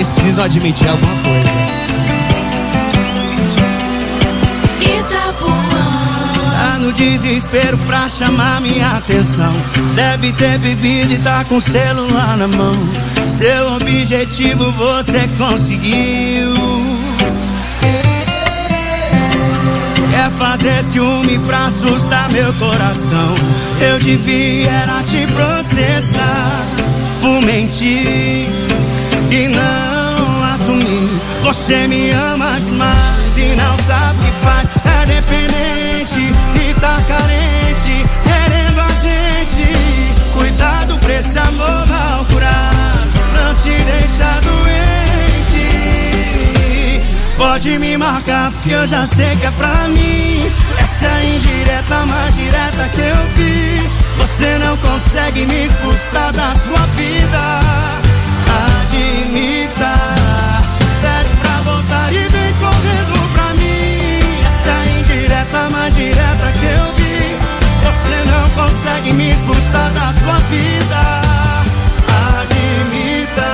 Vocês precisam admitir alguma coisa. Tá no desespero pra chamar minha atenção. Deve ter bebido e tá com o celular na mão. Seu objetivo você conseguiu. Quer fazer ciúme pra assustar meu coração. Eu devia era te processar por mentir e não assumir. Você me ama demais e não sabe o que faz. É dependente e tá carente, querendo a gente. Cuidado pra esse amor mal curado não te deixa doente. Pode me marcar porque eu já sei que é pra mim. Essa é a indireta mais direta que eu vi. Você não consegue me expulsar da sua vida. Admita, pede pra voltar e vem correndo pra mim. Essa é a indireta mais direta que eu vi. Você não consegue me expulsar da sua vida. Admita.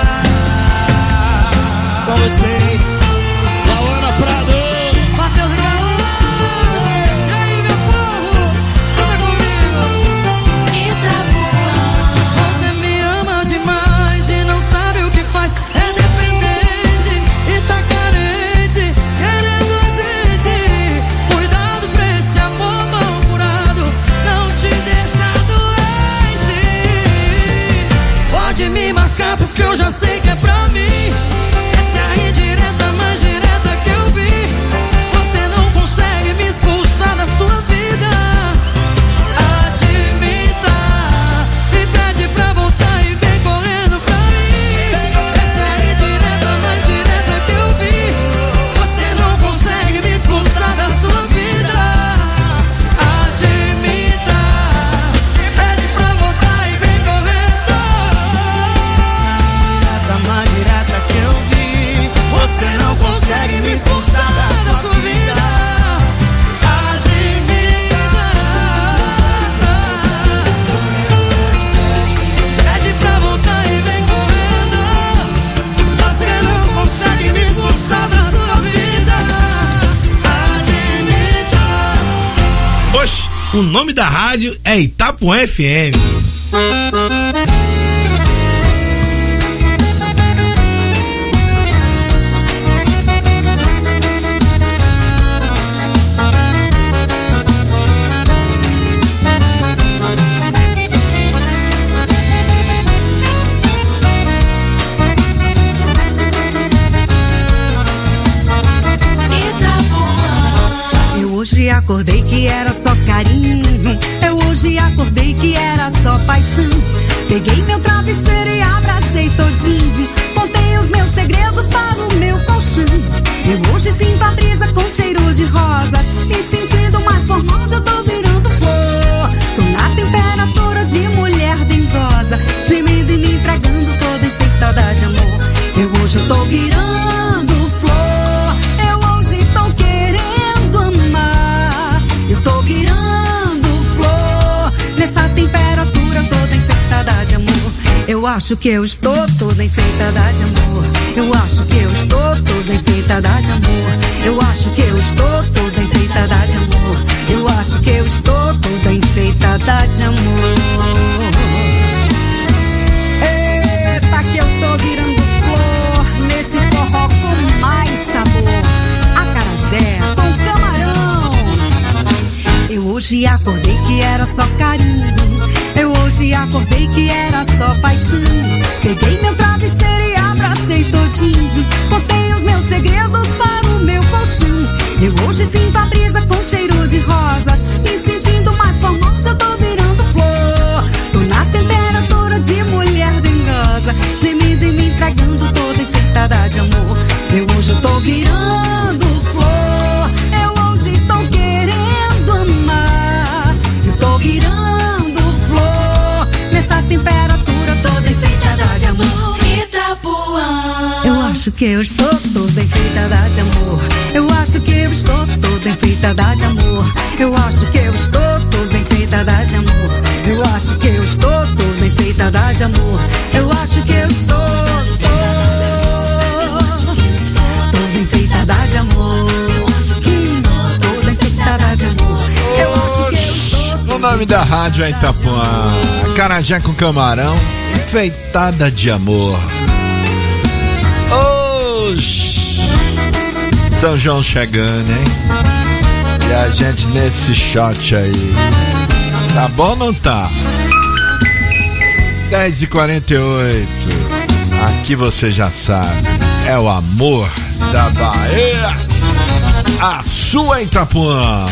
Com vocês, Lauana Prado, Matheus e Gaú. E aí, meu povo, canta comigo. Itapuã. Você me ama demais e não sabe o que faz. É dependente e tá carente, querendo a gente. Cuidado pra esse amor mal curado não te deixa doente. Pode me marcar porque eu já sei que é pra mim. Essa é a indireta mais direta que eu vi. Você não consegue me expulsar da sua vida. Admita, me pede pra voltar e vem correndo pra mim. Essa é a indireta mais direta que eu vi. Você não consegue me expulsar da sua vida. Admita, pede pra voltar e vem correndo. a mais direta que eu vi. Você não consegue me expulsar da sua vida. Admita, pede pra voltar e vem correndo. Você não consegue me expulsar da sua vida. Admita. Oxe, o nome da rádio é Itapuã FM. Eu hoje acordei que era só carinho. Eu hoje acordei que era só paixão. Peguei meu travesseiro e abracei todinho. Contei os meus segredos para o meu colchão. Eu hoje sinto a brisa com cheiro de rosas. Me sentindo mais formosa, eu tô virando flor. Tô na temperatura de mulher dengosa, gemendo e me entregando toda enfeitada de amor. Hoje eu tô virando flor. Eu hoje tô querendo amar. Eu tô virando flor. Nessa temperatura toda enfeitada de amor. Eu acho que eu estou toda enfeitada de amor. Eu acho que eu estou toda enfeitada de amor. Eu acho que eu estou toda enfeitada de amor. Eu acho que eu estou toda enfeitada de amor. Eita, que eu tô virando flor nesse forró com mais sabor. Acarajé com camarão. Eu hoje acordei que era só carinho. Eu hoje acordei que era só paixão. Peguei meu travesseiro e abracei todinho. Contei os meus segredos para o meu colchão. Eu hoje sinto a brisa com cheiro de rosas. Me sentindo mais formosa, eu tô virando flor. Tô na temperatura de mulher dengosa, gemendo e me entregando toda enfeitada de amor. Eu hoje eu tô virando flor. Eu hoje tô querendo amar. Eu tô virando flor. Nessa temperatura toda enfeitada de amor. Itapuã. Eu acho que eu estou toda enfeitada de amor. Eu acho que eu estou toda enfeitada de amor. Eu acho que eu estou toda enfeitada de amor. Eu acho que eu estou toda enfeitada de amor. Eu acho que eu estou. nome da rádio é Itapuã. Acarajé com camarão, enfeitada de amor. Oxi, São João chegando, hein? E a gente nesse shot aí. Tá bom ou não tá? 10h48. Aqui você já sabe, é o amor da Bahia. A sua Itapuã,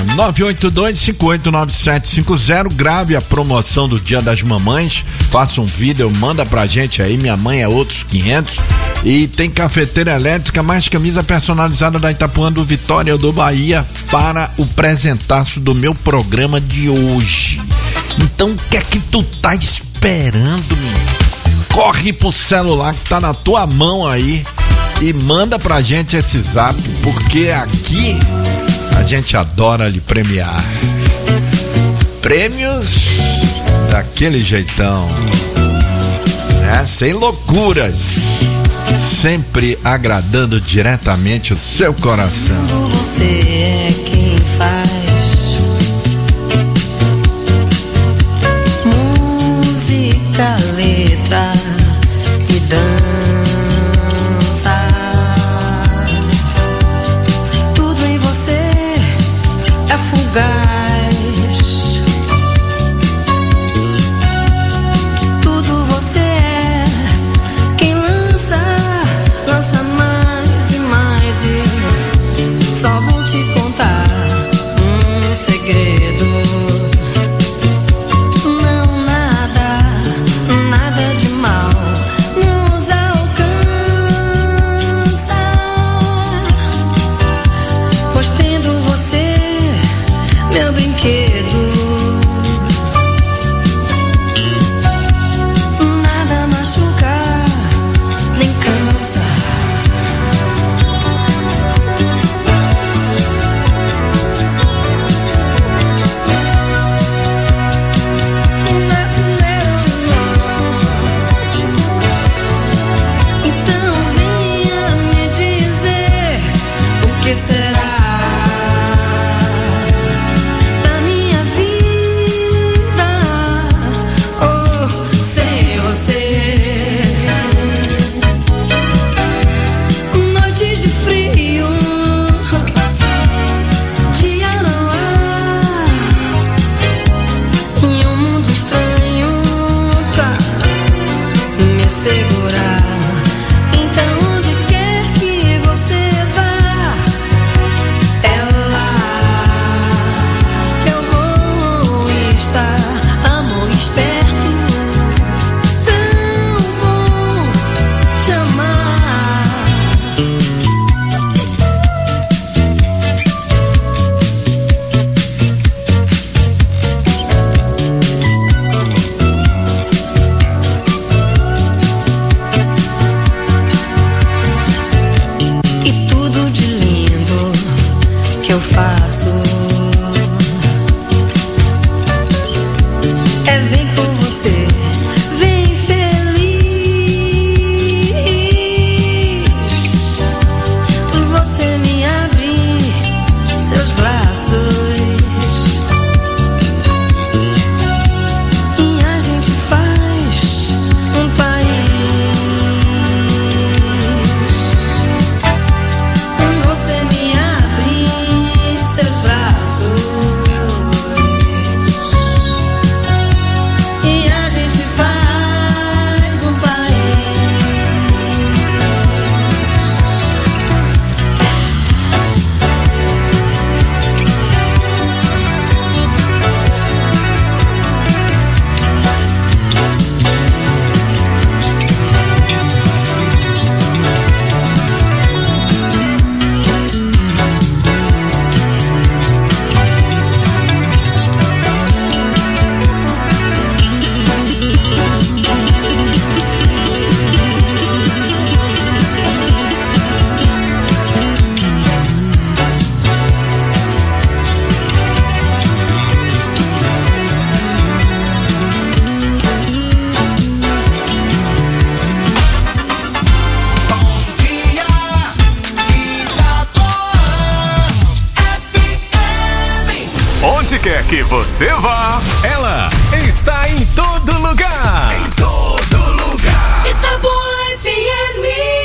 982-589750. Grave a promoção do Dia das Mamães, faça um vídeo, manda pra gente aí. Minha mãe é outros 500. E tem cafeteira elétrica, mais camisa personalizada da Itapuã, do Vitória do Bahia, para o presentaço do meu programa de hoje. Então o que é que tu tá esperando, menino? Corre pro celular que tá na tua mão aí e manda pra gente esse zap, porque aqui a gente adora lhe premiar. Prêmios daquele jeitão, né? Sem loucuras, sempre agradando diretamente o seu coração. Você é quem faz música, letra e dança. Tudo em você é fugaz. Tudo você é quem lança mais e mais. E só vou te contar um segredo. Não, nada de mal. que você vá, ela está em todo lugar. Em todo lugar. Itapuã FM.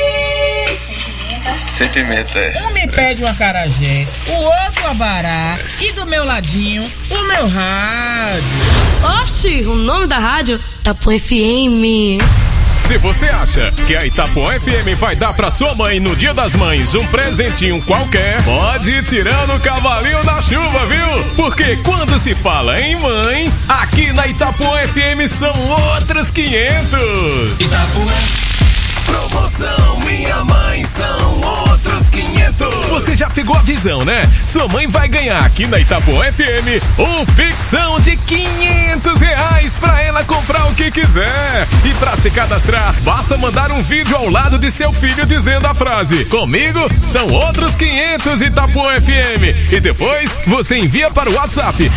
Sem pimenta, é. Um me pede um acarajé, o outro abará e do meu ladinho, o meu rádio. Oxi, o nome da rádio? Itapuã FM. Se você acha que a Itapuã FM vai dar pra sua mãe no Dia das Mães um presentinho qualquer, pode ir tirando o cavalinho da chuva, viu? Porque quando se fala em mãe, aqui na Itapuã FM são outros 500. Itapuã. Promoção Minha Mãe são outros 500. Você já pegou a visão, né? Sua mãe vai ganhar aqui na Itapuã FM um pixão de R$500 pra ela comprar o que quiser. E pra se cadastrar, basta mandar um vídeo ao lado de seu filho dizendo a frase: comigo são outros 500 Itapuã FM. E depois você envia para o WhatsApp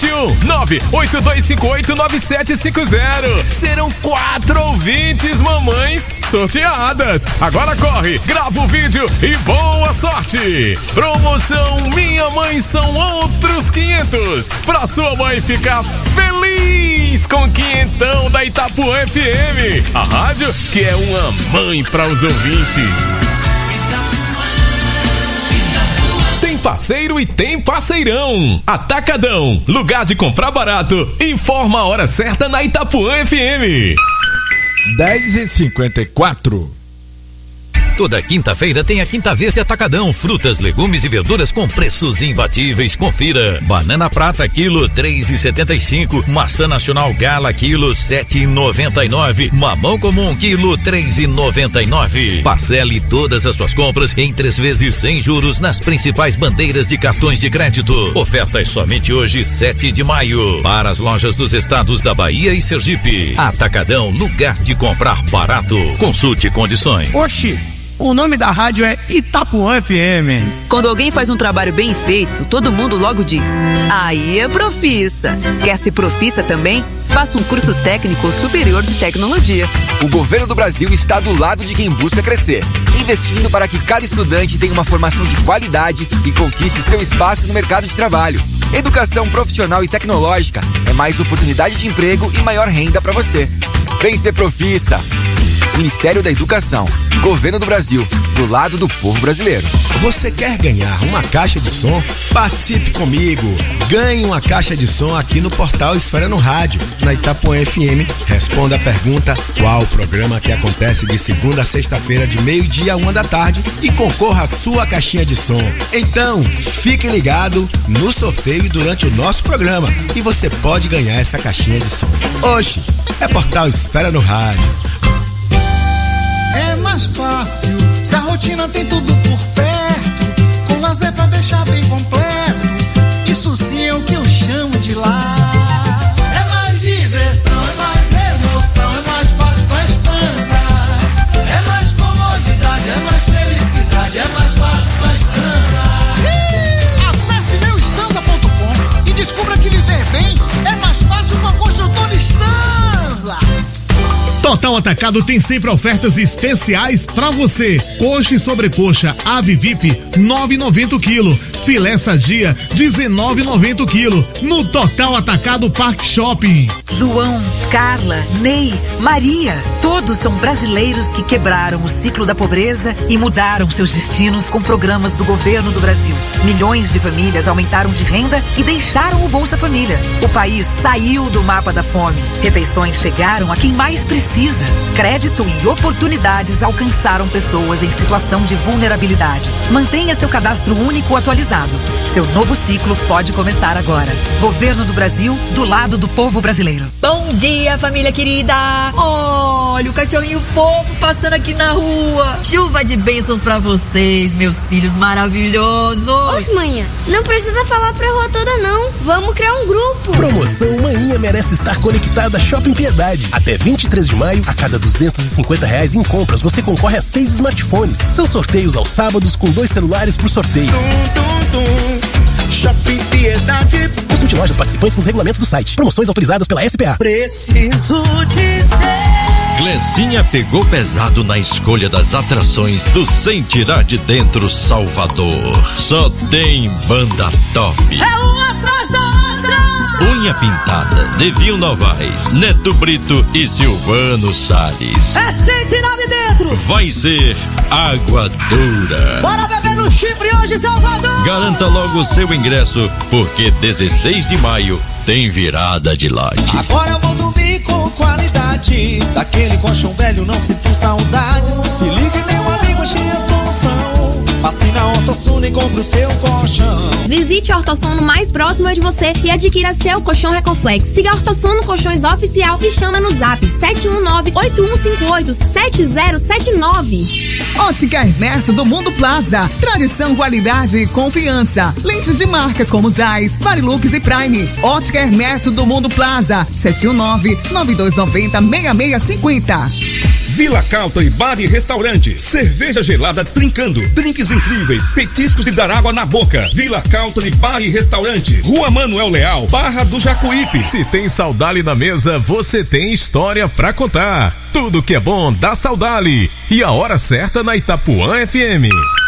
71982589750. Serão 4 ouvintes mamães sorteadas. Agora corre, grava o vídeo e boa sorte! Promoção Minha Mãe são outros 500 pra sua mãe ficar feliz com o quinhentão da Itapuã FM, a rádio que é uma mãe para os ouvintes. Tem parceiro e tem parceirão. Atacadão, lugar de comprar barato. Informa a hora certa na Itapuã FM. 10h54. Toda quinta-feira tem a Quinta Verde Atacadão, frutas, legumes e verduras com preços imbatíveis. Confira: banana prata quilo 3,75, maçã nacional Gala quilo 7,99, mamão comum quilo 3,99. Parcele todas as suas compras em 3 vezes sem juros nas principais bandeiras de cartões de crédito. Ofertas somente hoje, 7 de maio, para as lojas dos estados da Bahia e Sergipe. Atacadão, lugar de comprar barato. Consulte condições. Oxi, o nome da rádio é Itapuã FM. Quando alguém faz um trabalho bem feito, todo mundo logo diz: aí é profissa. Quer ser profissa também? Faça um curso técnico superior de tecnologia. O governo do Brasil está do lado de quem busca crescer, investindo para que cada estudante tenha uma formação de qualidade e conquiste seu espaço no mercado de trabalho. Educação profissional e tecnológica é mais oportunidade de emprego e maior renda para você. Vem ser profissa. Ministério da Educação, Governo do Brasil, do lado do povo brasileiro. Você quer ganhar uma caixa de som? Participe comigo. Ganhe uma caixa de som aqui no portal Esfera no Rádio, na Itapuã FM. Responda a pergunta: qual o programa que acontece de segunda a sexta-feira de 12h a 1h e concorra à sua caixinha de som. Então, fique ligado no sorteio durante o nosso programa e você pode ganhar essa caixinha de som. Oxe, é portal Esfera no Rádio. É mais fácil, se a rotina tem tudo por perto, com lazer pra deixar bem completo, isso sim é o que eu chamo de lar. É mais diversão, é mais emoção, é mais fácil com a Estanza. É mais comodidade, é mais felicidade, é mais fácil com a Estanza. Acesse meuestanza.com e descubra que viver bem é mais fácil com a construtora Estanza. Total Atacado tem sempre ofertas especiais pra você. Coxa e sobrecoxa ave VIP 9,90 kg. Filé sadia 19,90 kg. No Total Atacado Parque Shopping. João, Carla, Ney, Maria, todos são brasileiros que quebraram o ciclo da pobreza e mudaram seus destinos com programas do governo do Brasil. Milhões de famílias aumentaram de renda e deixaram o Bolsa Família. O país saiu do mapa da fome. Refeições chegaram a quem mais precisa. Crédito e oportunidades alcançaram pessoas em situação de vulnerabilidade. Mantenha seu cadastro único atualizado. Seu novo ciclo pode começar agora. Governo do Brasil, do lado do povo brasileiro. Bom dia, família querida! Olha o cachorrinho fofo passando aqui na rua. Chuva de bênçãos pra vocês, meus filhos maravilhosos. Oxe, manhã, não precisa falar pra rua toda não. Vamos criar um grupo. Promoção Manhã Merece Estar Conectada Shopping Piedade. Até 23 de maio, a cada R$250 em compras, você concorre a 6 smartphones. São sorteios aos sábados com 2 celulares por sorteio. Shopping Piedade. Consulte lojas participantes nos regulamentos do site. Promoções autorizadas pela SPA. Preciso dizer. Glecinha pegou pesado na escolha das atrações do Sem Tirar de Dentro Salvador. Só tem banda top. É uma atrás da outra. Linha Pintada, Devil Novaes, Neto Brito e Silvano Salles. É sentinela dentro! Vai ser água dura. Bora beber no chifre hoje, Salvador! Garanta logo o seu ingresso, porque 16 de maio tem virada de laje. Agora eu vou dormir com qualidade. Daquele colchão velho não sinto saudades. Se ligue, meu amigo, achei a solução. Passe na Ortosono e compre o seu colchão. Visite a Ortosono mais próxima de você e adquira seu colchão Recoflex. Siga a Ortosono Colchões Oficial e chama no zap 719-8158-7079. Ótica Ernesto do Mundo Plaza. Tradição, qualidade e confiança. Lentes de marcas como Zeiss, Varilux e Prime. Ótica Ernesto do Mundo Plaza. 719-9290-6650. Vila Carlton Bar e Restaurante. Cerveja gelada trincando. Drinks incríveis. Petiscos de dar água na boca. Vila Carlton Bar e Restaurante. Rua Manuel Leal, Barra do Jacuípe. Se tem Saudali na mesa, você tem história pra contar. Tudo que é bom dá Saudali. E a hora certa na Itapuã FM.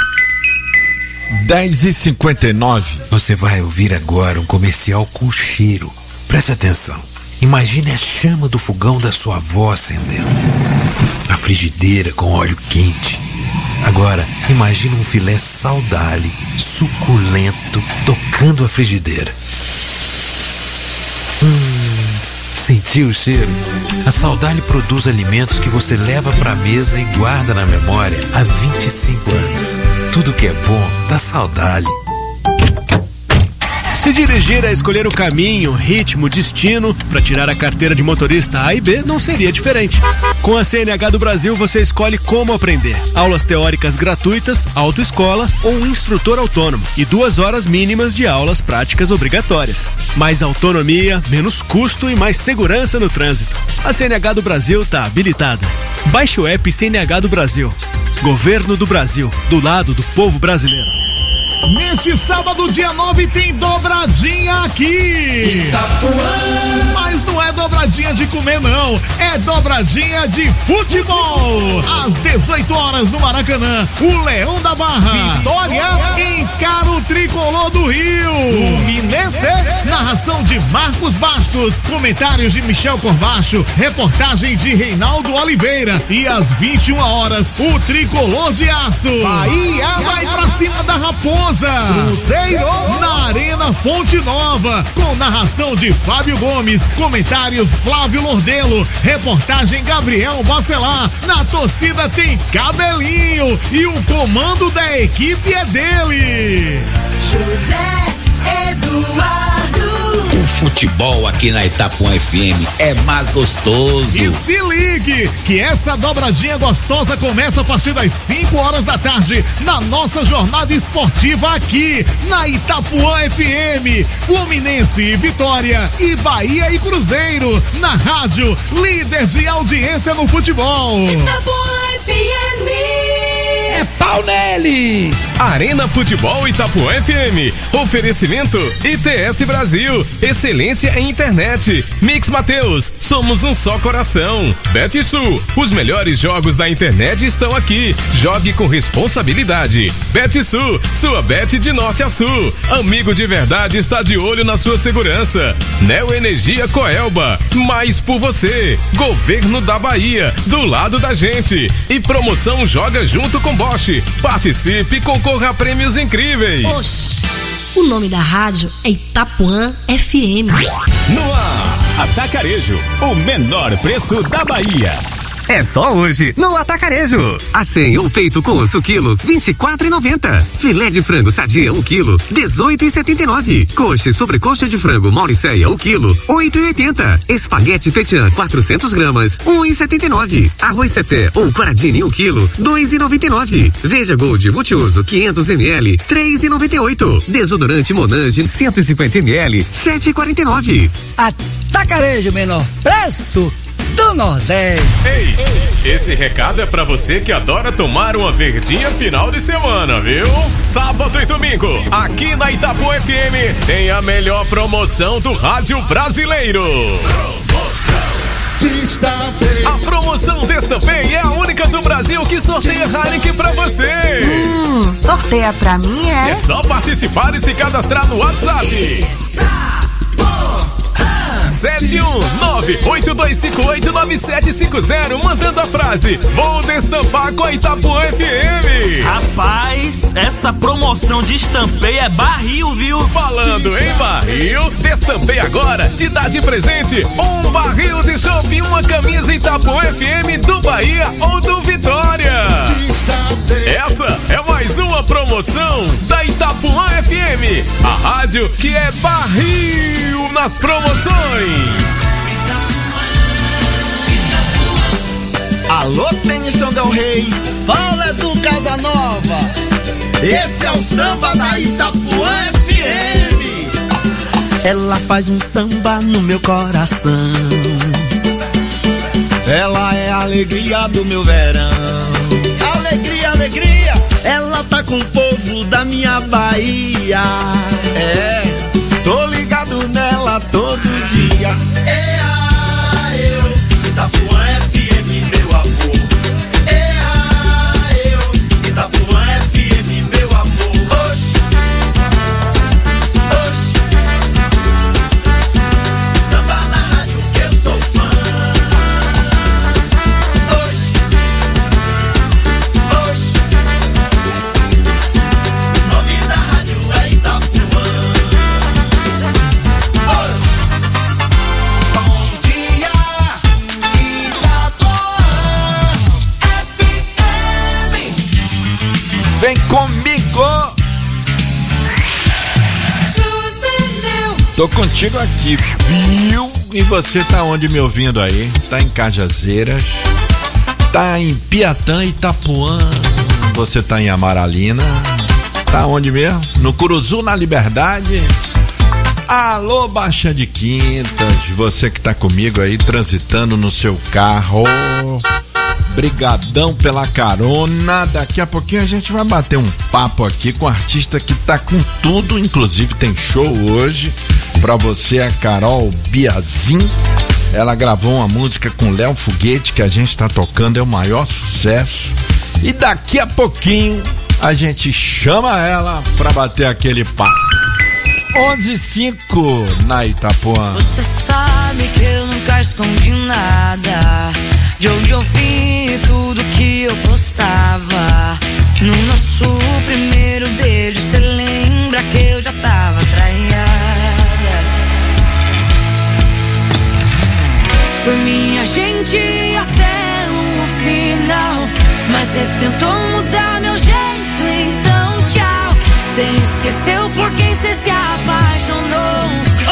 10h59. Você vai ouvir agora um comercial com cheiro. Preste atenção. Imagine a chama do fogão da sua avó acendendo. A frigideira com óleo quente. Agora, imagine um filé Saudali, suculento, tocando a frigideira. Sentiu o cheiro? A Saudali produz alimentos que você leva para a mesa e guarda na memória há 25 anos. Tudo que é bom dá Saudali. Se dirigir é escolher o caminho, ritmo, destino para tirar a carteira de motorista A e B não seria diferente. Com a CNH do Brasil você escolhe como aprender. Aulas teóricas gratuitas, autoescola ou um instrutor autônomo e 2 horas mínimas de aulas práticas obrigatórias. Mais autonomia, menos custo e mais segurança no trânsito. A CNH do Brasil está habilitada. Baixe o app CNH do Brasil. Governo do Brasil, do lado do povo brasileiro. Neste sábado, dia 9, tem dobradinha aqui. Itapuã. Mas não é dobradinha de comer, não. É dobradinha de futebol. Às 18 horas no Maracanã, o Leão da Barra, Vitória, encara o Tricolor do Rio. Fluminense, narração de Marcos Bastos, comentários de Michel Corbacho, reportagem de Reinaldo Oliveira. E às 21 horas, o Tricolor de Aço. Bahia vai pra cima da Raposa. Cruzeiro na Arena Fonte Nova, com narração de Fábio Gomes, comentários Flávio Lordelo, reportagem Gabriel Bacelar. Na torcida tem Cabelinho e o comando da equipe é dele, José Eduardo. O futebol aqui na Itapuã FM é mais gostoso. E se ligue que essa dobradinha gostosa começa a partir das 5 horas da tarde na nossa jornada esportiva aqui na Itapuã FM. Fluminense e Vitória e Bahia e Cruzeiro na rádio líder de audiência no futebol. Itapuã FM. É pau nele! Arena Futebol Itapuã FM. Oferecimento ITS Brasil. Excelência em internet. Mix Mateus. Somos um só coração. BetSul. Os melhores jogos da internet estão aqui. Jogue com responsabilidade. BetSul. Sua bet de norte a sul. Amigo de verdade está de olho na sua segurança. Neo Energia Coelba. Mais por você. Governo da Bahia. Do lado da gente. E promoção Joga Junto com Bosch. Participe e concorra a prêmios incríveis. Oxi, o nome da rádio é Itapuã FM. No ar, Atacarejo, o menor preço da Bahia. É só hoje, no Atacarejo. Acém ou peito com osso quilo, R$24,90. Filé de frango sadia 1 quilo, R$18,79. Coxa e sobrecoxa de frango Mauricéia 1 quilo, R$8,80. Espaguete Petian 400 gramas, R$1,79. Arroz Seté ou Coradini 1 quilo, R$2,99. Veja Gold multiuso 500 ml, R$3,98. Desodorante Monange 150 ml, R$7,49. Atacarejo, menor preço do Nordeste. Ei, esse recado é pra você que adora tomar uma verdinha final de semana, viu? Sábado e domingo, aqui na Itapuã FM, tem a melhor promoção do rádio brasileiro. A promoção Destapei é a única do Brasil que sorteia Heineken pra você. Sorteia pra mim, é? É só participar e se cadastrar no WhatsApp. 982589750, mandando a frase: vou destampar com a Itapuã FM. Rapaz, essa promoção de estampeio é barril, viu? Falando em barril, Destampei Agora te dá de presente um barril de chopp e uma camisa Itapuã FM do Bahia ou do Vitória. Essa é mais uma promoção da Itapuã FM, a rádio que é barril nas promoções. Alô, Tênisão Del Rey, fala do Casanova. Esse é o samba da Itapuã FM. Ela faz um samba no meu coração. Ela é a alegria do meu verão. Alegria, alegria. Ela tá com o povo da minha Bahia. É, tô ligado nela todo dia. Itapuã FM, meu amor. Itapuã FM, meu amor. Oxi, oxi. Samba na rádio que eu sou fã. Oxi, oxi. O nome da rádio é Itapuã. Oxi. Bom dia, vem comigo! Tô contigo aqui, viu? E você tá onde me ouvindo aí? Tá em Cajazeiras, tá em Piatã, Itapuã, você tá em Amaralina, tá onde mesmo? No Curuzu, na Liberdade. Alô, Baixa de Quintas, você que tá comigo aí transitando no seu carro. Brigadão pela carona. Daqui a pouquinho a gente vai bater um papo aqui com um artista que tá com tudo, inclusive tem show hoje pra você, a Carol Biazin. Ela gravou uma música com Léo Foguete que a gente tá tocando, é o maior sucesso. E daqui a pouquinho a gente chama ela pra bater aquele papo. 11:05 na Itapuã. Você sabe que eu nunca escondi nada. De onde eu vim, tudo que eu postava. No nosso primeiro beijo, cê lembra que eu já tava traída. Foi minha gente até o final, mas cê tentou mudar meu jeito, então tchau. Cê esqueceu por quem cê se apaixonou.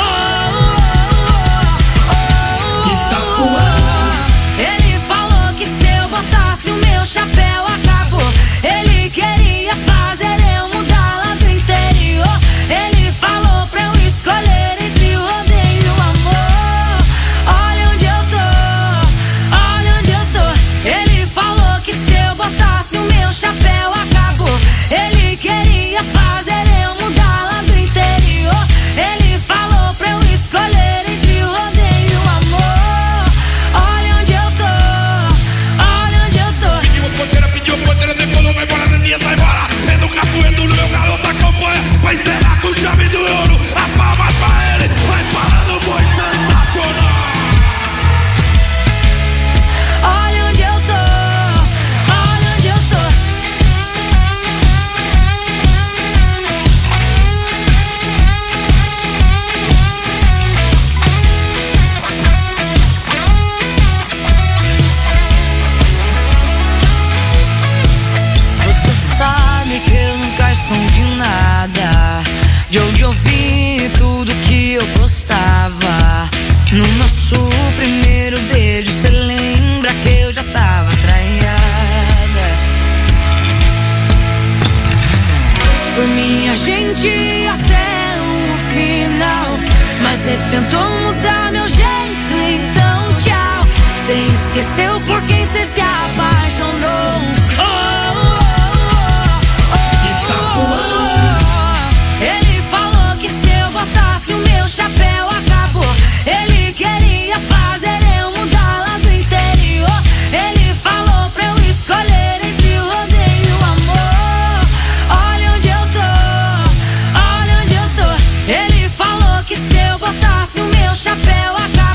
Ele falou que se eu botasse o meu chapéu acabou. Ele queria fazer eu mudar lá do interior. Ele falou pra eu escolher entre o odeio e o amor. Olha onde eu tô, olha onde eu tô. Ele falou que se eu botasse o meu chapéu acabou. Ele queria fazer eu mudar lá do interior. Ele falou pra eu escolher entre o odeio e o amor. Olha onde eu tô, olha onde eu tô. Pediu ponteira, decolou, vai embora, Neninha, vai embora. É do capoeiro, no meu garoto acompanha. Vai encerrar com chave do ouro. As palmas pra ele, vai parar no boi sensacional. Olha onde eu tô, olha onde eu tô. Você sabe que eu nunca escondi nada. De onde eu vim, tudo que eu postava. No nosso primeiro beijo, cê lembra que eu já tava traída. Foi minha gente até o final, mas cê tentou mudar meu jeito, então tchau. Cê esqueceu por quem cê se apaixonou. Ele falou que se eu botasse o meu chapéu acabou. Ele queria fazer eu mudar lá do interior. Ele falou pra eu escolher entre o odeio e o amor. Olha onde eu tô, olha onde eu tô. Ele falou que se eu botasse o meu chapéu acabou.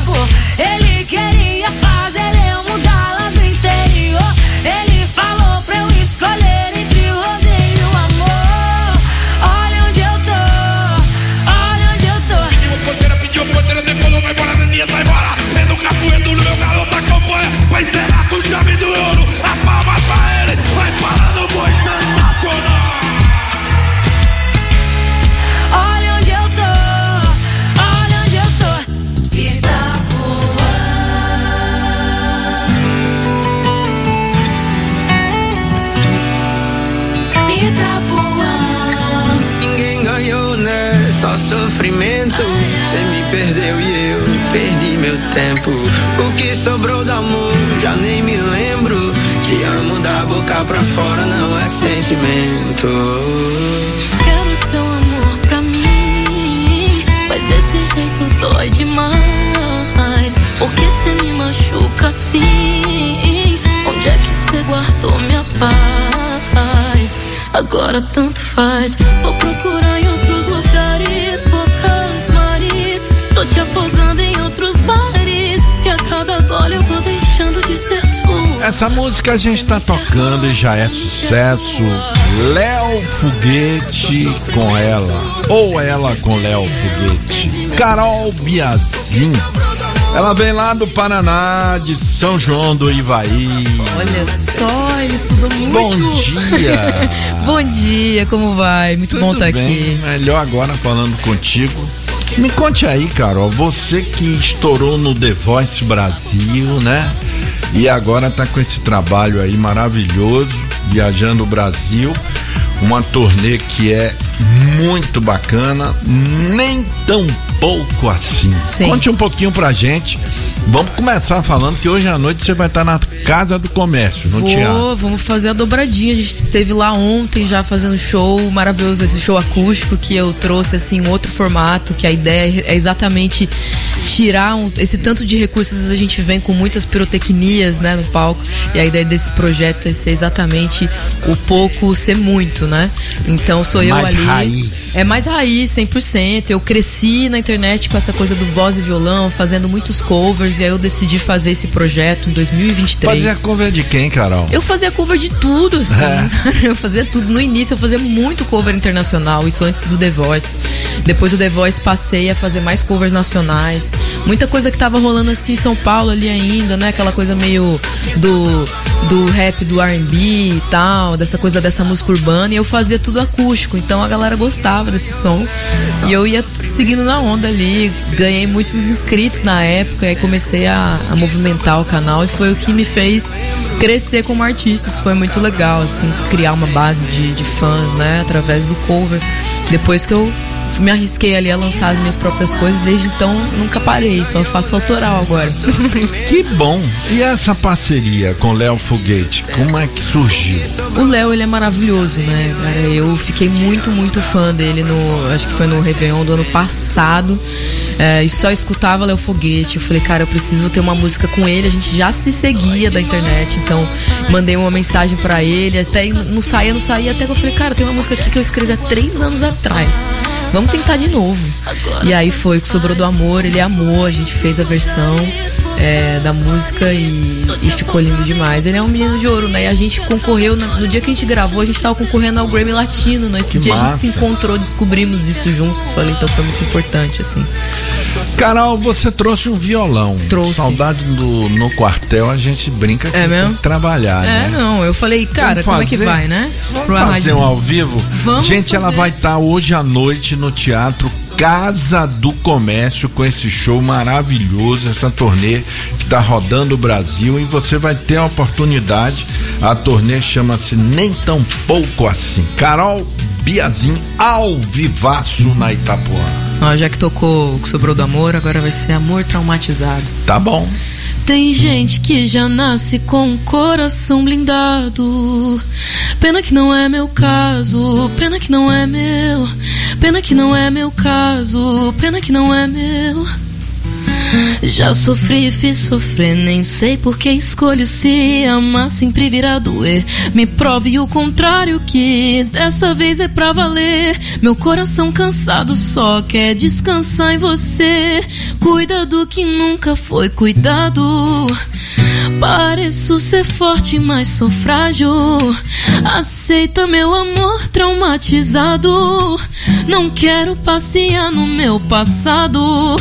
sofrimento. Cê me perdeu e eu perdi meu tempo. O que sobrou do amor já nem me lembro. Te amo da boca pra fora, não é sentimento. Quero teu amor pra mim, mas desse jeito dói demais. Porque cê me machuca assim? Onde é que cê guardou minha paz? Agora tanto faz. Vou procurar em outros lugares, bocas, mares. Tô te afogando em outros bares. E a cada gole eu vou deixando de ser sua. Essa música a gente tá tocando e já é sucesso. Léo Foguete com ela, ou ela com Léo Foguete. Carol Biazin. Ela vem lá do Paraná, de São João do Ivaí. Olha só, eles estudam muito. Bom dia. Bom dia, como vai? Muito Tudo bom estar bem, aqui. Melhor agora falando contigo. Me conte aí, Carol, você que estourou no The Voice Brasil, né? E agora tá com esse trabalho aí maravilhoso, viajando o Brasil. Uma turnê que é muito bacana, nem tão pouco assim. Sim. Conte um pouquinho pra gente. Vamos começar falando que hoje à noite você vai estar na Casa do Comércio, no teatro. Vamos fazer a dobradinha. A gente esteve lá ontem já fazendo show maravilhoso, esse show acústico que eu trouxe, assim, um outro formato, que a ideia é exatamente tirar esse tanto de recursos. A gente vem com muitas pirotecnias, né, no palco, e a ideia desse projeto é ser exatamente o pouco ser muito, né? Então sou eu ali. Raiz. É mais raiz, 100%. Eu cresci na internet com essa coisa do voz e violão, fazendo muitos covers, e aí eu decidi fazer esse projeto em 2023. Fazia cover de quem, Carol? Eu fazia cover de tudo, assim. Eu fazia tudo. No início eu fazia muito cover internacional, isso antes do The Voice. Depois do The Voice passei a fazer mais covers nacionais. Muita coisa que tava rolando assim em São Paulo ali ainda, né? Aquela coisa meio do rap, do R&B e tal, dessa coisa dessa música urbana, e eu fazia tudo acústico, então a galera gostava desse som e eu ia seguindo na onda ali, ganhei muitos inscritos na época, e aí comecei a movimentar o canal, e foi o que me fez crescer como artista. Isso foi muito legal, assim, criar uma base de fãs, né, através do cover. Depois que eu me arrisquei ali a lançar as minhas próprias coisas, desde então nunca parei, só faço autoral agora. Que bom! E essa parceria com Léo Foguete, como é que surgiu? O Léo, ele é maravilhoso, né, cara? Eu fiquei muito, muito fã dele acho que foi no Réveillon do ano passado, e só escutava Léo Foguete. Eu falei, cara, eu preciso ter uma música com ele. A gente já se seguia da internet, então mandei uma mensagem pra ele, até não saía, até que eu falei, cara, tem uma música aqui que eu escrevi há 3 anos atrás, vamos tentar de novo. E aí foi o que sobrou do amor, ele amou, a gente fez a versão da música e ficou lindo demais. Ele é um menino de ouro, né? E a gente concorreu, no dia que a gente gravou, a gente tava concorrendo ao Grammy Latino, né? Esse dia a gente se encontrou, descobrimos isso juntos. Falei, então foi muito importante, assim. Carol, você trouxe um violão. Trouxe. Saudade no quartel, a gente brinca que tem que trabalhar, né? Não, eu falei, cara, como é que vai, né? Vamos fazer um ao vivo? Vamos gente, fazer. Ela vai estar hoje à noite no Teatro Casa do Comércio com esse show maravilhoso, essa turnê que tá rodando o Brasil, e você vai ter a oportunidade. A turnê chama-se Nem Tão Pouco Assim. Carol Biazin ao vivaço na Itapuã. Já que tocou o que sobrou do amor, agora vai ser Amor Traumatizado. Tá bom. Tem gente que já nasce com o coração blindado. Pena que não é meu caso, pena que não é meu. Pena que não é meu caso, pena que não é meu. Já sofri e fiz sofrer, nem sei por que escolho se amar sempre virá doer. Me prove o contrário, que dessa vez é pra valer. Meu coração cansado só quer descansar em você. Cuida do que nunca foi cuidado. Pareço ser forte, mas sou frágil. Aceita meu amor traumatizado. Não quero passear no meu passado.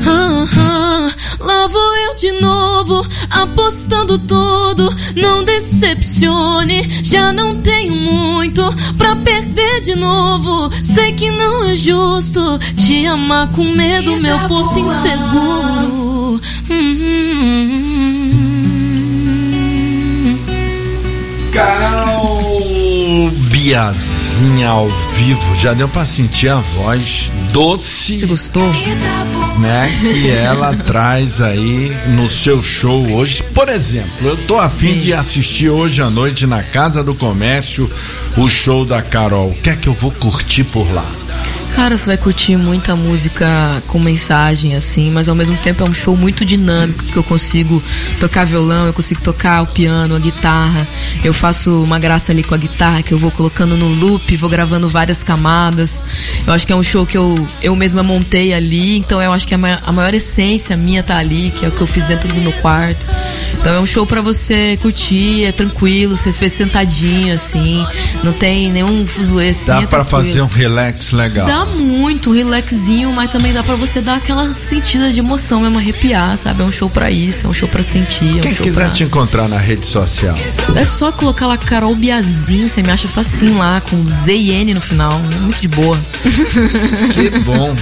Lá vou eu de novo, apostando tudo. Não decepcione, já não tenho muito pra perder de novo. Sei que não é justo te amar com medo, meu porto inseguro. Carol Biazin ao vivo, já deu pra sentir a voz doce. Você gostou? Né, que ela traz aí no seu show hoje. Por exemplo, eu tô a fim de assistir hoje à noite na Casa do Comércio o show da Carol. O que é que eu vou curtir por lá? Cara, você vai curtir muita música com mensagem, assim, mas ao mesmo tempo é um show muito dinâmico, porque eu consigo tocar violão, eu consigo tocar o piano, a guitarra, eu faço uma graça ali com a guitarra, que eu vou colocando no loop, vou gravando várias camadas. Eu acho que é um show que eu mesma montei ali, então eu acho que a maior essência minha tá ali, que é o que eu fiz dentro do meu quarto. Então é um show pra você curtir, é tranquilo, você fez sentadinho, assim, não tem nenhum fuzuê, assim. Dá pra fazer um relax legal. Dá muito, relaxinho, mas também dá pra você dar aquela sentida de emoção, mesmo arrepiar, sabe? É um show pra isso, é um show pra sentir. Quem quiser te encontrar na rede social? É só colocar lá Carol Biazin, você me acha facinho lá, com Z-I-N no final, muito de boa. Que bom.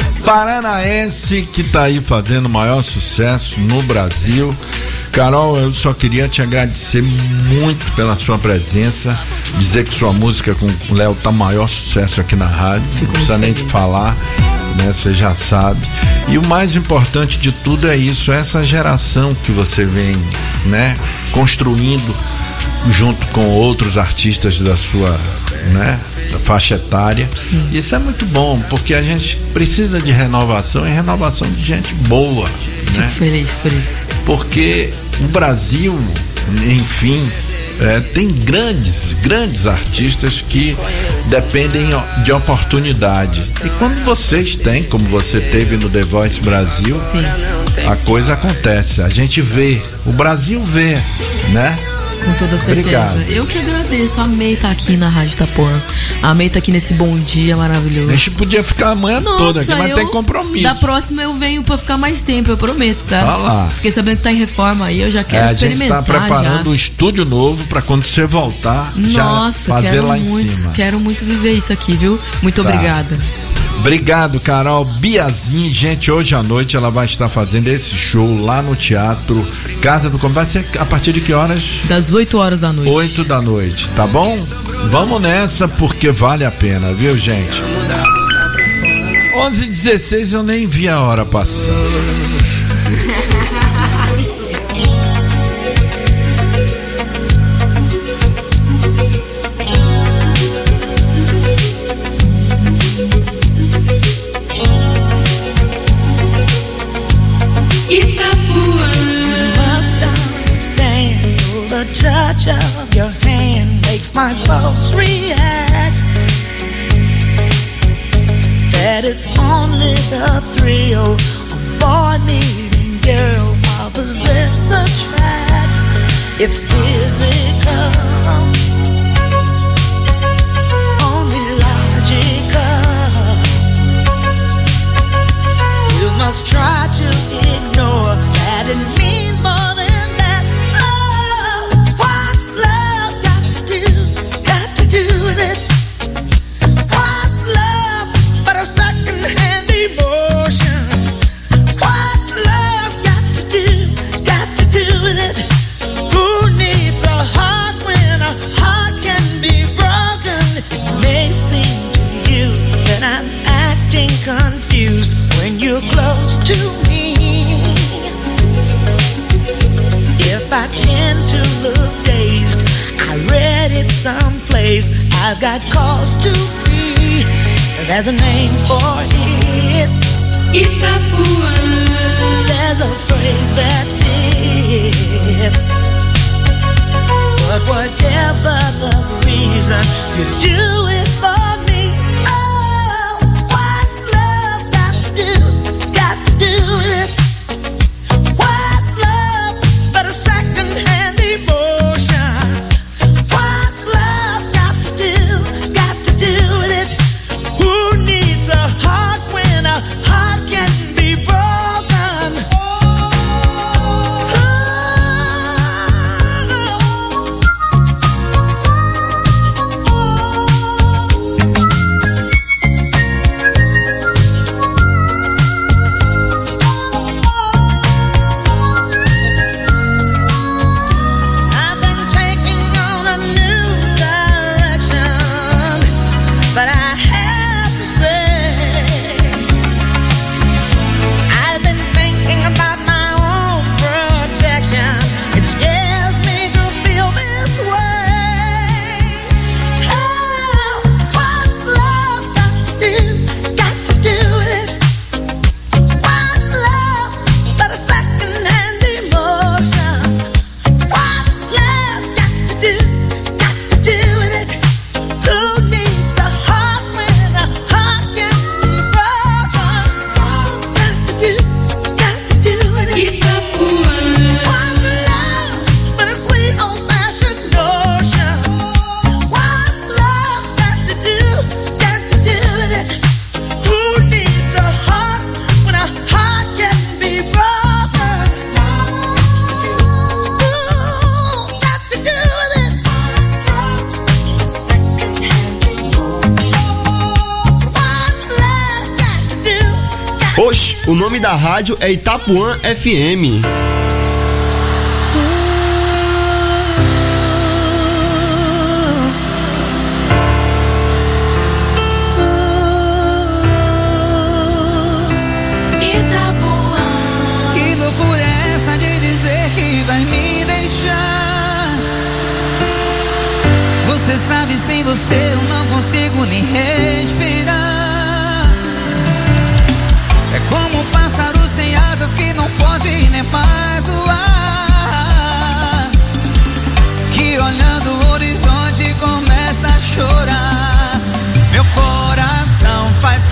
Paranaense que tá aí fazendo o maior sucesso no Brasil. Carol, eu só queria te agradecer muito pela sua presença, dizer que sua música com o Léo tá maior sucesso aqui na rádio, não precisa nem te falar, né? Você já sabe. E o mais importante de tudo é isso, essa geração que você vem, né, construindo junto com outros artistas da sua, né, da faixa etária. Isso é muito bom, porque a gente precisa de renovação e renovação de gente boa, né? Fico feliz por isso. Porque o Brasil, enfim, tem grandes artistas que dependem de oportunidade. E quando vocês têm, como você teve no The Voice Brasil, sim, a coisa acontece. A gente vê, o Brasil vê, né? Com toda certeza. Obrigado. Eu que agradeço, amei estar aqui na Rádio Itapuã, amei estar aqui nesse bom dia maravilhoso. A gente podia ficar a manhã toda aqui, mas tem compromisso. Da próxima eu venho pra ficar mais tempo, eu prometo, tá? Tá lá. Fiquei sabendo que tá em reforma aí, eu já quero experimentar. A gente tá preparando um estúdio novo pra quando você voltar, já fazer lá em cima. Quero muito viver isso aqui, viu? Muito obrigada. Obrigado, Carol Biazin. Gente, hoje à noite ela vai estar fazendo esse show lá no Teatro Casa do Comércio. Vai ser a partir de que horas? Das 8 horas da noite. 8 da noite, tá bom? Vamos nessa porque vale a pena, viu, gente? 11h16, eu nem vi a hora passar. Touch of your hand makes my pulse react. That it's only the thrill of boy meeting girl opposites attract. It's physical, only logical. You must try to ignore that it means more than confused when you're close to me. If I tend to look dazed, I read it someplace. I've got cause to be. There's a name for it. Itapuã. There's a phrase that fits. But whatever the reason, you do it for me. O nome da rádio é Itapuã FM. Que loucura é essa de dizer que vai me deixar? Você sabe, sem você eu não consigo nem respirar. É como um pássaro sem asas que não pode nem mais voar, que olhando o horizonte começa a chorar. Meu coração faz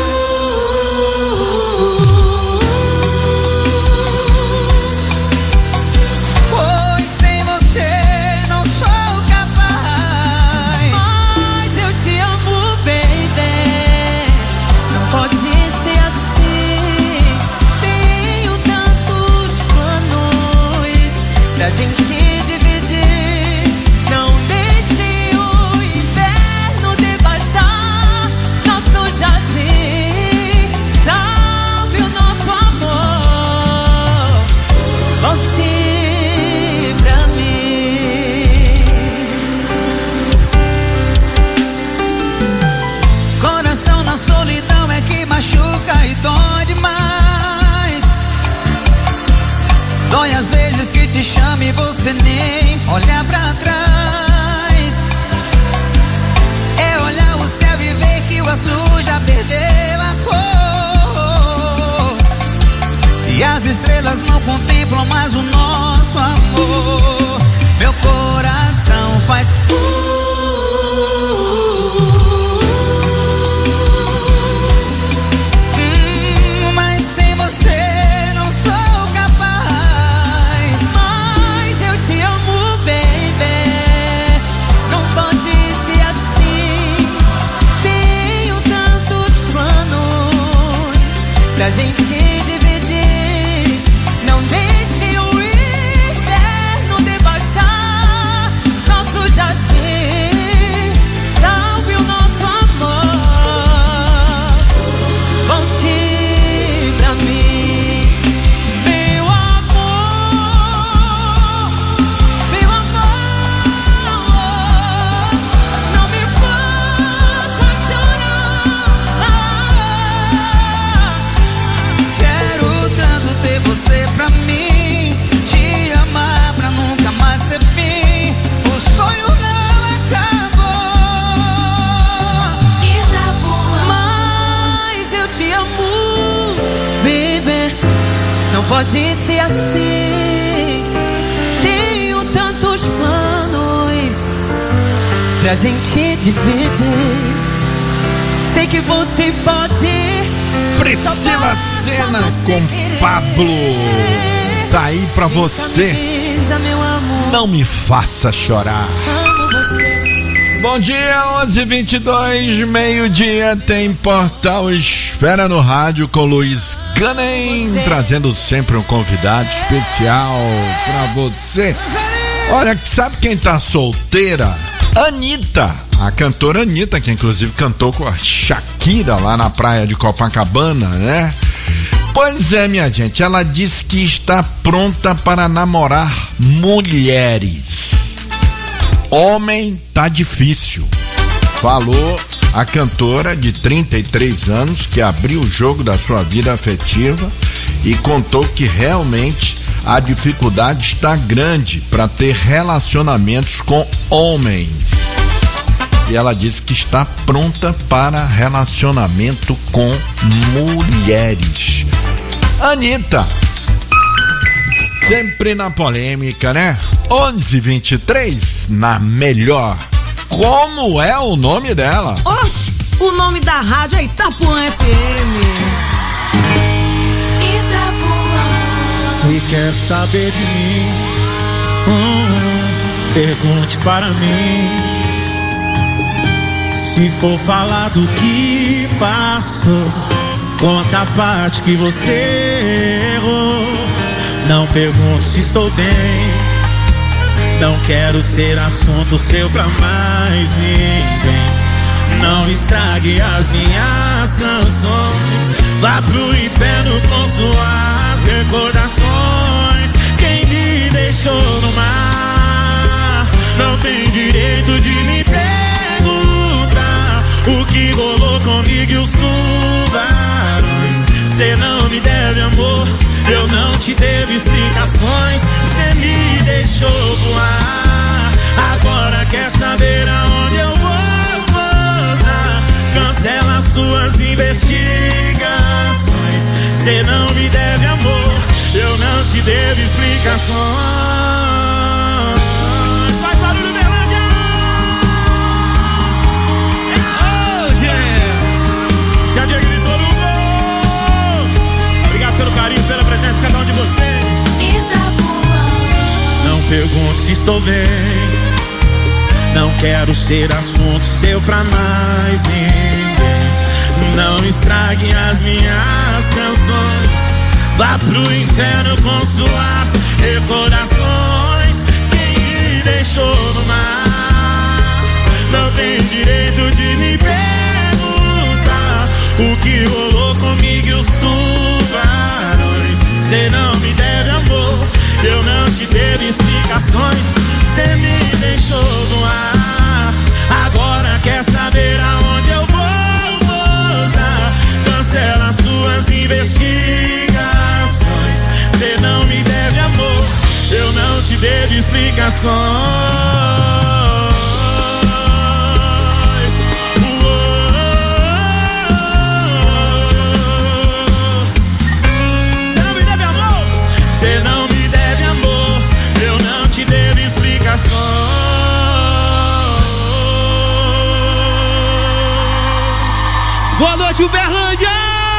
pois sem você não sou capaz. Mas eu te amo, baby. Não pode ser assim. Tenho tantos planos pra gente dividir. Não deixe o inverno devastar nosso jardim. Salve o nosso amor. Volte pra mim. Coração na solidão é que machuca e dói demais. Dói às vezes que te chama e você nem olha pra trás. É olhar o céu e ver que o azul já perdeu a cor, e as estrelas não contemplam mais o nosso amor. Meu coração faz mas sem você não sou capaz. Mas eu te amo, baby. Não pode ser assim. Tenho tantos planos pra gente dividir. Não deixe o inverno devastar nosso jardim. Salve o nosso amor. Volte pra mim, meu amor, meu amor. Não me faça chorar. Quero tanto ter você pra mim, te amar pra nunca mais ter fim. O sonho não acabou. Mas eu te amo, baby. Não pode ser assim. Tenho tantos planos pra gente dividir. Sei que você pode. Priscila Senna com Pablo. Tá aí pra você. Beija, meu amor. Não me faça chorar. Amo você. Bom dia, 11h22, meio-dia, tem Portal Esfera no Rádio com Luiz Ganem, trazendo sempre um convidado especial pra você. Olha, sabe quem tá solteira? Anitta, a cantora Anitta, que inclusive cantou com a Shakira lá na praia de Copacabana, né? Pois é, minha gente, ela disse que está pronta para namorar mulheres. Homem tá difícil, falou a cantora de 33 anos que abriu o jogo da sua vida afetiva e contou que realmente a dificuldade está grande para ter relacionamentos com homens. E ela disse que está pronta para relacionamento com mulheres. Anitta, sempre na polêmica, né? 11h23, na melhor. Como é o nome dela? Oxe, o nome da rádio é Itapuã FM. Se quer saber de mim, pergunte para mim. Se for falar do que passou, conta a parte que você errou. Não pergunte se estou bem, não quero ser assunto seu pra mais ninguém. Não estrague as minhas canções, vá pro inferno com suas recordações. Quem me deixou no mar não tem direito de me perguntar o que rolou comigo e os tubarões. Cê não me deve amor, eu não te devo explicações. Cê me deixou voar, agora quer saber aonde eu vou pousar. Cancela suas investigações. Cê não me deve amor, eu não te devo explicações. Faz barulho, Berlândia! Oh, yeah! Se a Diego gritou no gol. Obrigado pelo carinho, pela presença de cada um de vocês. Não pergunte se estou bem, não quero ser assunto seu pra mais ninguém. Não estrague as minhas canções, vá pro inferno com suas recordações. Quem me deixou no mar não tem direito de me perguntar o que rolou comigo e os tubarões. Cê não me deve amor, eu não te devo explicações. Cê me deixou no ar, agora quer saber aonde eu vou pousar. Cancela suas investigações. Cê não me deve amor, eu não te devo explicações. Cê não me deve amor, eu não te devo explicações. Boa noite, Uberlândia!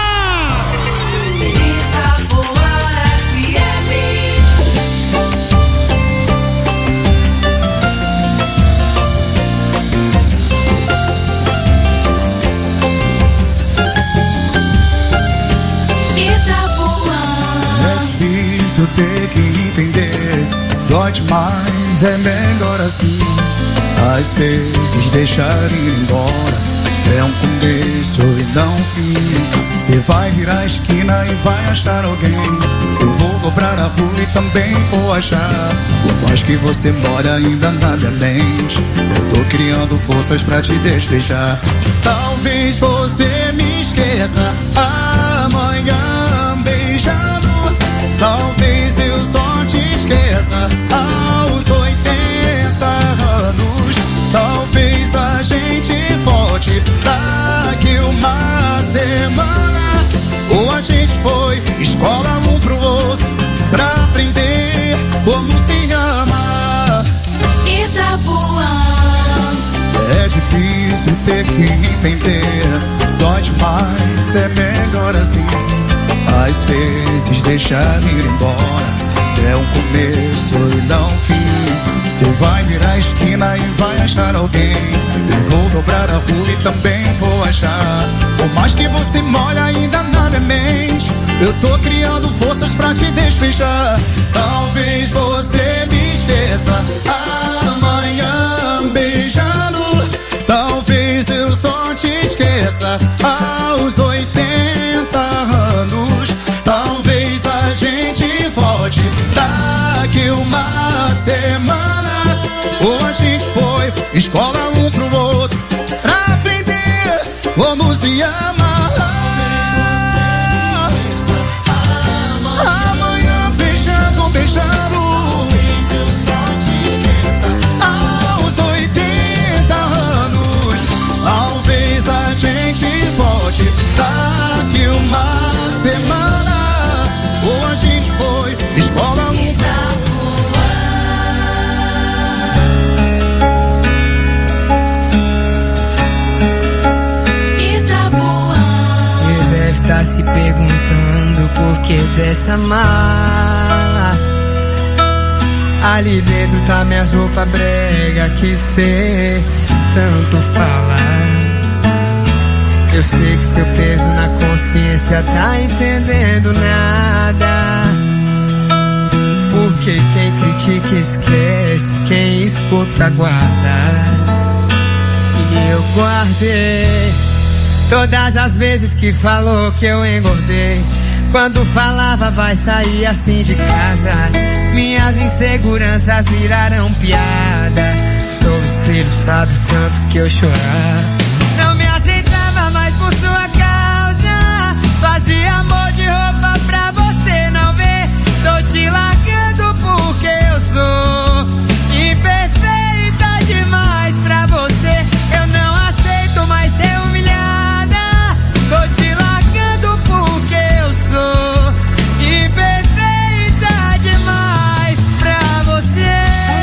Ter que entender, dói demais, é melhor assim. Às vezes deixar ir embora é um começo e não um fim. Você vai virar a esquina e vai achar alguém. Eu vou dobrar a rua e também vou achar. Por mais que você mora ainda na minha mente, eu tô criando forças pra te despejar. Talvez você me esqueça amanhã beijando. Talvez eu só te esqueça aos 80 anos. Talvez a gente volte daqui uma semana. Ou a gente foi escola um pro outro pra aprender como se ama. Itapuã. É difícil ter que entender, dói demais, é melhor assim. Às vezes deixar ir embora é um começo e não um fim. Você vai virar a esquina e vai achar alguém. Eu vou dobrar a rua e também vou achar. Por mais que você mora ainda na minha mente, eu tô criando forças pra te despejar. Talvez você me esqueça amanhã beijando. Talvez eu só te esqueça aos 80 anos. Talvez a gente volte daqui uma semana. Ou a gente foi escola um pro outro pra aprender como se ama. Amanhã beijando, beijando. Talvez eu só te esqueça aos 80 anos. Talvez a gente volte daqui uma semana. Ou a gente foi escola um Você deve estar se perguntando por que dessa mala. Ali dentro tá minhas roupas brega que cê tanto fala. Eu sei que seu peso na consciência tá entendendo nada. Porque quem critica esquece, quem escuta guarda. E eu guardei Todas as vezes que falou que eu engordei, quando falava vai sair assim de casa, minhas inseguranças viraram piada. Sou o espelho, sabe o tanto que eu chorava. Não me aceitava mais por sua causa, fazia amor de roupa pra você não ver. Tô te largando porque eu sou imperfeita demais pra você. Eu não aceito mais ser humilhada. Tô te largando porque eu sou imperfeita demais pra você.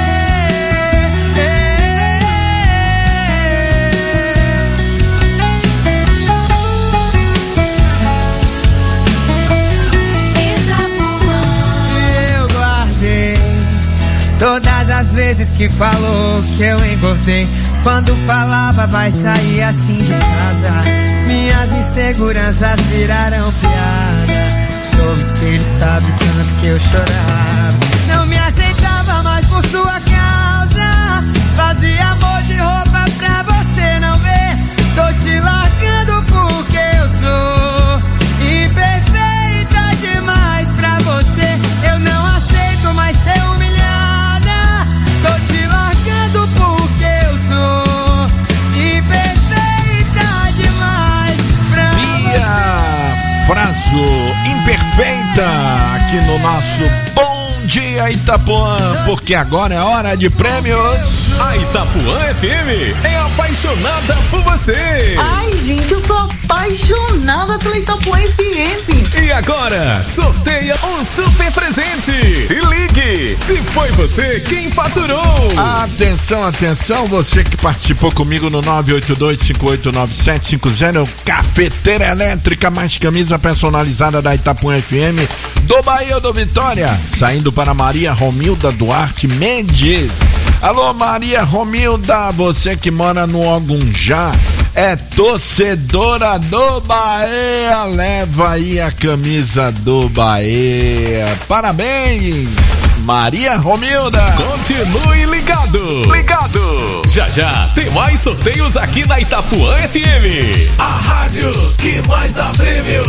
Todas as vezes que falou que eu engordei, quando falava vai sair assim de casa, minhas inseguranças viraram piada. Sou o espelho, sabe tanto que eu chorava. Não me aceitava mais por sua causa, fazia amor de roupa pra você não ver. Tô te largando porque eu sou imperfeita demais pra você. Eu não aceito mais ser humilhada. Tô te largando porque eu sou imperfeita demais pra Bia Fraso, imperfeita, aqui no nosso Bom Dia Itapuã, porque agora é hora de prêmios. A Itapuã FM é apaixonada por você. Ai, gente, eu sou apaixonada pela Itapuã FM. E agora, sorteia um super presente. Se ligue, se foi você quem faturou. Atenção, atenção, você que participou comigo no 982589750, Cafeteira Elétrica, mais camisa personalizada da Itapuã FM, do Bahia do Vitória, saindo para Maria Romilda Duarte Mendes. Alô, Maria Romilda, você que mora no Ogunjá, é torcedora do Bahia, leva aí a camisa do Bahia. Parabéns, Maria Romilda. Continue ligado. Já já tem mais sorteios aqui na Itapuã FM. A rádio que mais dá prêmios.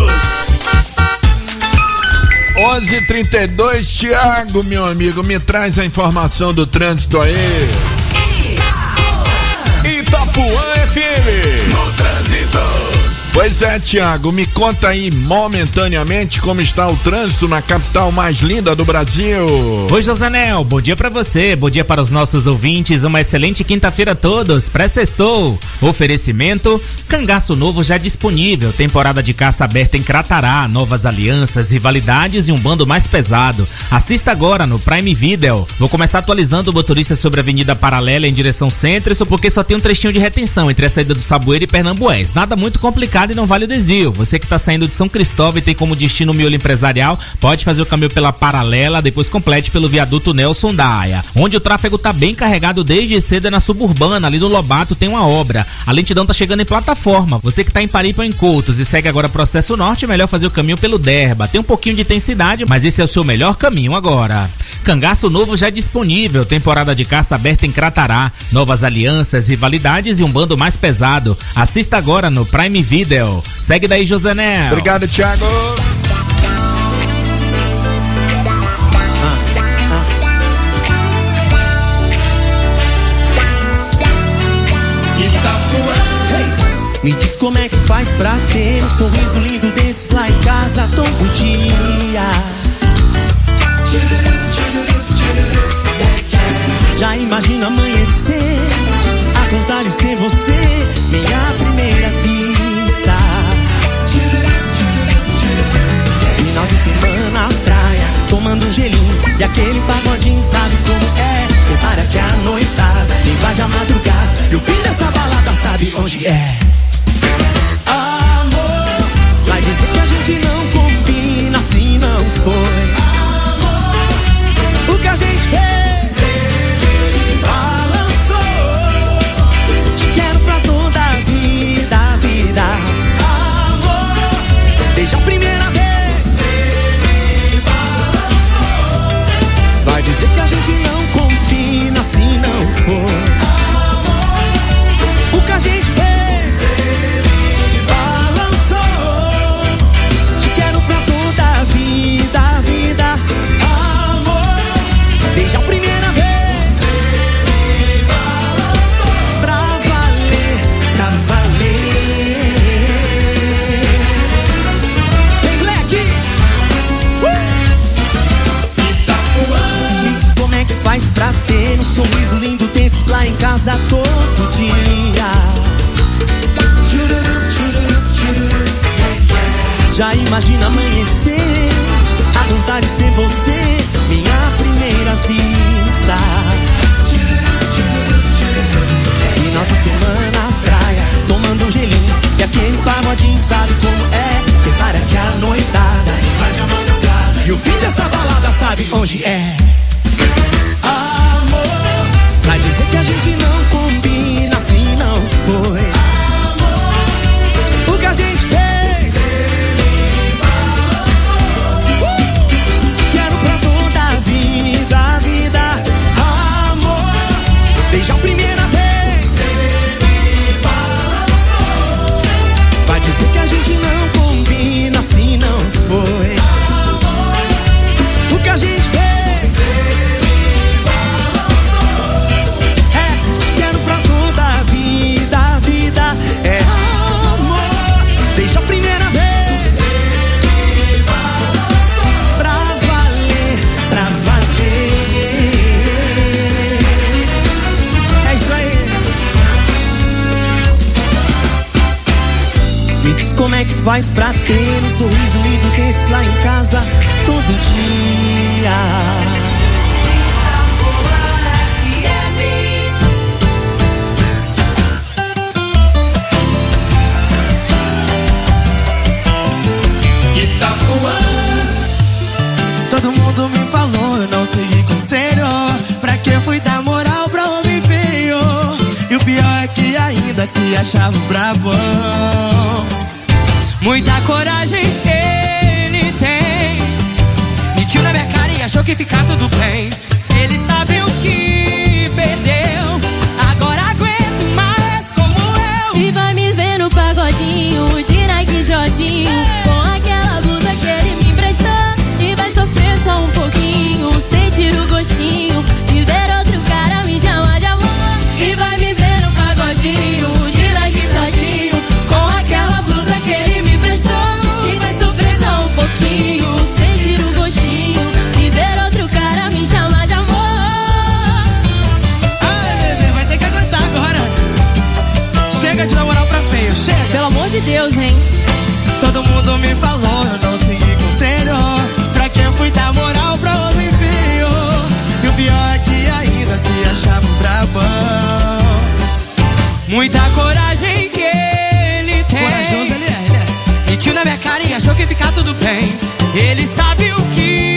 11h32, Thiago, meu amigo, me traz a informação do trânsito aí. Itapuã FM. No trânsito. Pois é, Thiago, me conta aí momentaneamente como está o trânsito na capital mais linda do Brasil. Oi, Josanel, bom dia pra você, bom dia para os nossos ouvintes, uma excelente quinta-feira a todos, pré-sextou. Oferecimento, cangaço novo já disponível, temporada de caça aberta em Cratará, novas alianças, rivalidades e um bando mais pesado. Assista agora no Prime Video. Vou começar atualizando o motorista sobre a Avenida Paralela em direção centro, isso porque só tem um trechinho de retenção entre a saída do Saboeiro e Pernambués, nada muito complicado e não vale o desvio. Você que está saindo de São Cristóvão e tem como destino o miolo empresarial, pode fazer o caminho pela Paralela, depois complete pelo viaduto Nelson Daia. Onde o tráfego tá bem carregado desde cedo é na Suburbana, ali no Lobato tem uma obra. A lentidão tá chegando em plataforma. Você que tá em Paripa ou em Coutos e segue agora processo norte, é melhor fazer o caminho pelo Derba. Tem um pouquinho de intensidade, mas esse é o seu melhor caminho agora. Cangaço novo já disponível, temporada de caça aberta em Cratará, novas alianças, rivalidades e um bando mais pesado. Assista agora no Prime Video. Segue daí, Josanel. Obrigado, Thiago. Me diz como é que faz pra ter um sorriso lindo desses lá em casa todo dia. Já imagina amanhecer, acordar e ser você, minha primeira vista. Final de semana na praia, tomando um gelinho e aquele pagodinho, sabe como é? Para que a noitada invade a madrugada e o fim dessa balada sabe onde é. Amor, vai dizer que a gente não combina, assim não foi. Amor, o que a gente fez balançou. Te quero pra toda a vida, vida. Amor, desde a primeira vez você me balançou. Vai dizer que a gente não combina, assim não foi. isso lá em casa todo dia. Já imagina amanhecer, acordar e ser você, minha primeira vista. Final de semana, praia, tomando um gelinho e aquele pagodinho, sabe como é? Prepara que a noitada vai de madrugada e o fim dessa balada sabe onde é? Amor, vai dizer que a gente não combina, assim não foi. Amor, o que a gente fez? Quero pra toda a vida, amor, desde a primeira vez. Vai dizer que a gente não combina, assim não foi. O que a gente fez? Quero pra toda a vida, é amor, desde a primeira vez. Pra valer. É isso aí. Me diz como é que faz pra ter um sorriso lindo desse lá em casa todo dia. Todo mundo me falou, eu não segui conselho. Pra que fui dar moral pra homem feio? E o pior é que ainda se achava brabão. Muita coragem ele tem. Mentiu na minha cara e achou que ficar tudo bem. Ele sabe o que perdeu, agora aguento mais como eu. E vai me ver no pagodinho de Nike Jodinho, com aquela blusa que ele me emprestou. E vai sofrer só um pouquinho, sentir o gostinho de ver outro cara me chamar de amor. E vai me ver no pagodinho de Nike Jodinho, com aquela blusa que ele me emprestou. E vai sofrer só um pouquinho, sentir o gostinho de ver outro cara me chamar de amor. Ai, bebê, vai ter que aguentar agora. Chega de dar moral pra feio, chega. Pelo amor de Deus, hein? Todo mundo me falou, eu não segui conselho. Pra que fui dar moral pra homem feio? E o pior é que ainda se achava brabão. Muita coragem que ele tem. Corajoso ele é. Mentiu na minha cara e achou que ficar tudo bem. Ele sabe o que